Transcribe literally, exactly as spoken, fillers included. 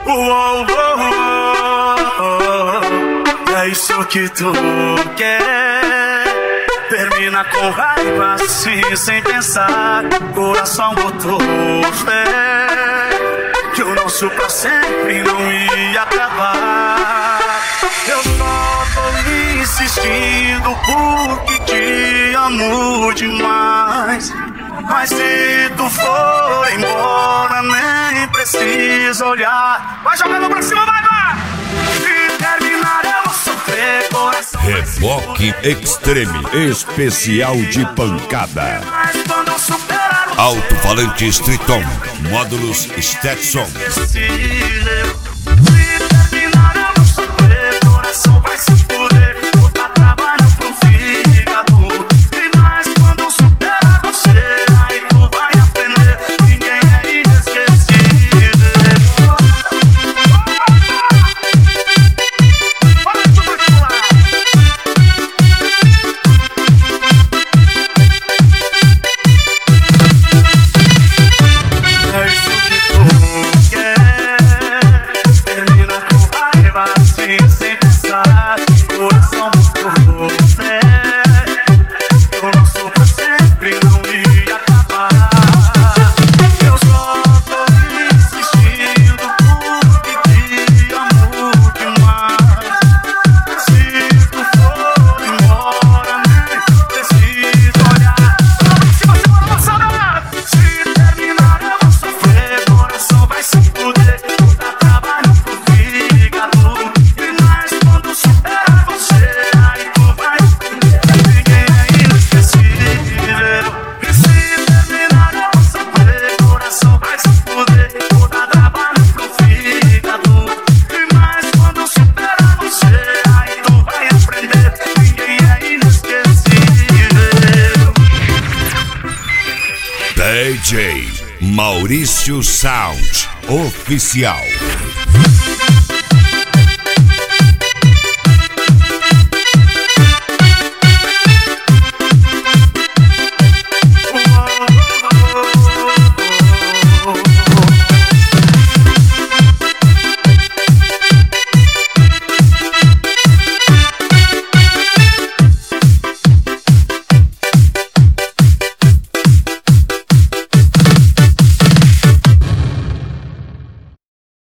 Uou, uou, uou. É isso que tu quer. Termina com raiva assim, sem pensar. Coração botou fé que o nosso pra sempre não ia acabar. Eu só tô insistindo porque te amo demais. Mas se tu for embora, nem precisa olhar. Vai jogando pra cima, vai, vai! Se terminar eu vou sofrer, coração. Reboque Extreme, especial de pancada. Alto-falante Triton, módulos Stetson. D J Maurício Sound Oficial.